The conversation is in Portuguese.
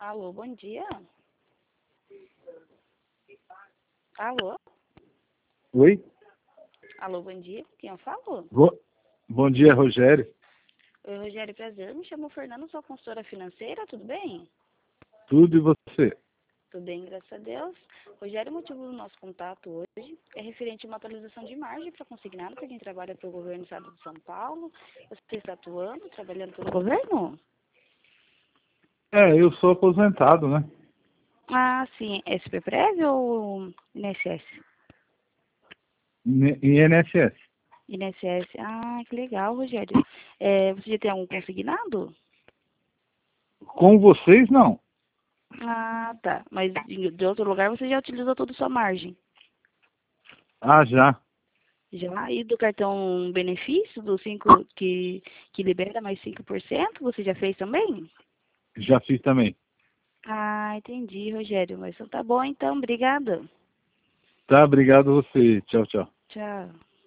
Alô, bom dia. Alô? Oi? Alô, bom dia. Quem eu falo? Bom dia, Rogério. Oi, Rogério, prazer. Me chamo Fernando, sou consultora financeira, tudo bem? Tudo e você? Tudo bem, graças a Deus. Rogério, o motivo do nosso contato hoje é referente a uma atualização de margem para consignado para quem trabalha para o governo do estado de São Paulo. Você está atuando, trabalhando pelo governo? Eu sou aposentado, né? Ah, sim. SPPREV ou INSS? Em INSS. INSS. Ah, que legal, Rogério. Você já tem algum consignado? Com vocês, não. Ah, tá. Mas de outro lugar você já utilizou toda a sua margem? Ah, já. Já? E do cartão benefício, do 5 que libera mais 5%, você já fez também? Já fiz também. Ah, entendi, Rogério. Mas então tá bom, então. Obrigada. Tá, obrigado a você. Tchau, tchau. Tchau.